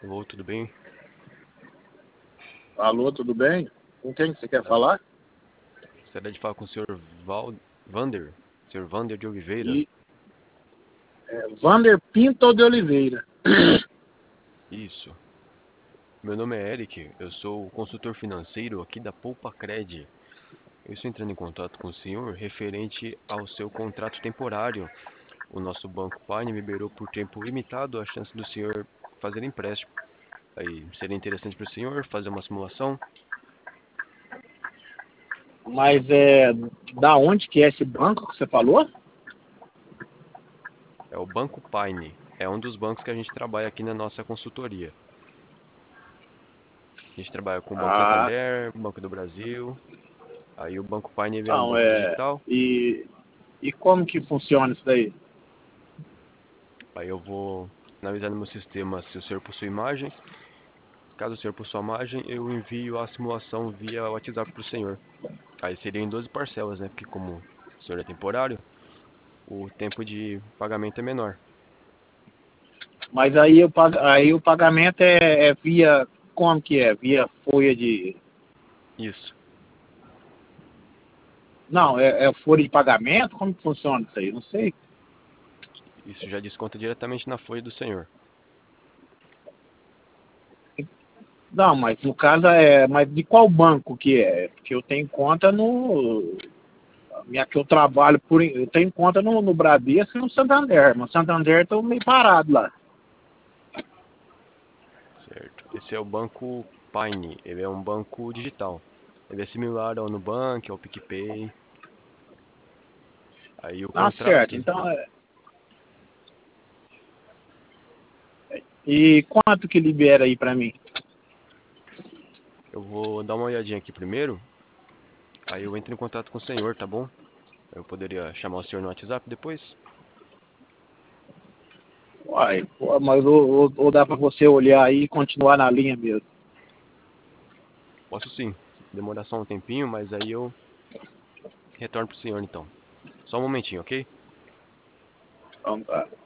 Alô, tudo bem? Alô, tudo bem? Com quem que você quer Ah, falar? gostaria de falar com o senhor Vander, senhor Vander de Oliveira. E Vander Pinto de Oliveira. Isso. Meu nome é Eric, eu sou o consultor financeiro aqui da Poupa Cred. Eu estou entrando em contato com o senhor referente ao seu contrato temporário. O nosso banco Pine liberou por tempo limitado a chance do senhor fazer empréstimo. Aí, seria interessante para o senhor fazer uma simulação? Mas da onde que é esse banco que você falou? É o Banco Pine. É um dos bancos que a gente trabalha aqui na nossa consultoria. A gente trabalha com o Banco Ah, Santander, Banco do Brasil. Aí o Banco Pine ele é um não, banco digital. e como que funciona isso daí? Aí eu vou analisar no meu sistema se o senhor possui imagem. Caso o senhor possua imagem, eu envio a simulação via WhatsApp para o senhor. Aí seria em 12 parcelas, né? Porque como o senhor é temporário, o tempo de pagamento é menor. Mas aí o pagamento é via, como que é? Via folha de... Isso. Não, é folha de pagamento? Como que funciona isso aí? Não sei. Isso já desconta diretamente na folha do senhor. Não, mas no caso mas de qual banco que é? Porque eu tenho conta no... Minha que eu trabalho eu tenho conta no Bradesco e no Santander, mas Santander estou meio parado lá. Certo. Esse é o Banco Pine. Ele é um banco digital. Ele é similar ao Nubank, ao PicPay. Aí o Ah, certo. contrato, Então, e quanto que libera aí para mim? eu vou dar uma olhadinha aqui primeiro. Aí eu entro em contato com o senhor, tá bom? Eu poderia chamar o senhor no WhatsApp depois? Uai, pô, mas ou dá para você olhar aí e continuar na linha mesmo? Posso sim. Demorar só um tempinho, mas aí eu retorno pro senhor então. Só um momentinho, ok? Então, tá.